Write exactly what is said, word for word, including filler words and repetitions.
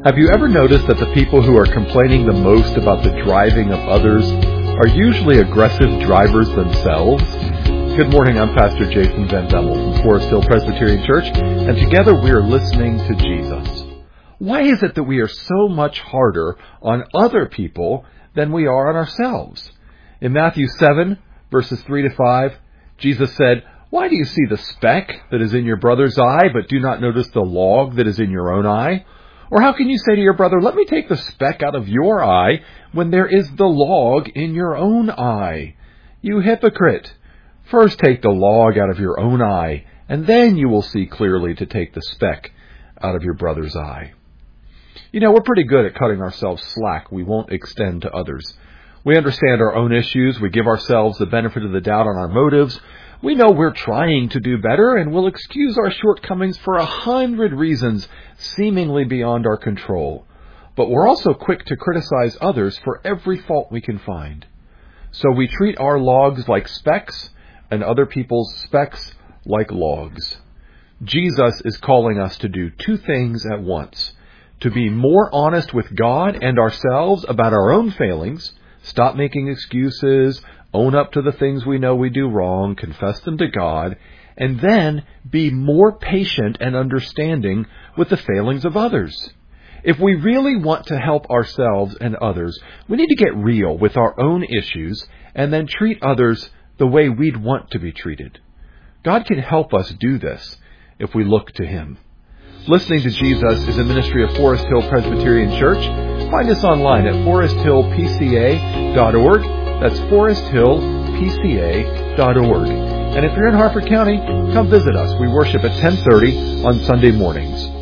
Have you ever noticed that the people who are complaining the most about the driving of others are usually aggressive drivers themselves? Good morning, I'm Pastor Jason Van Demmel from Forest Hill Presbyterian Church, and together we are listening to Jesus. Why is it that we are so much harder on other people than we are on ourselves? In Matthew seven, verses three to five, Jesus said, "Why do you see the speck that is in your brother's eye, but do not notice the log that is in your own eye? Or how can you say to your brother, 'Let me take the speck out of your eye,' when there is the log in your own eye? You hypocrite! First take the log out of your own eye, and then you will see clearly to take the speck out of your brother's eye." You know, we're pretty good at cutting ourselves slack we won't extend to others. We understand our own issues. We give ourselves the benefit of the doubt on our motives. We know we're trying to do better, and we'll excuse our shortcomings for a hundred reasons seemingly beyond our control. But we're also quick to criticize others for every fault we can find. So we treat our logs like specks and other people's specks like logs. Jesus is calling us to do two things at once: to be more honest with God and ourselves about our own failings, stop making excuses, own up to the things we know we do wrong, confess them to God, and then be more patient and understanding with the failings of others. If we really want to help ourselves and others, we need to get real with our own issues and then treat others the way we'd want to be treated. God can help us do this if we look to Him. Listening to Jesus is a ministry of Forest Hill Presbyterian Church. Find us online at forest hill p c a dot org. That's forest hill p c a dot org. And if you're in Harford County, come visit us. We worship at ten thirty on Sunday mornings.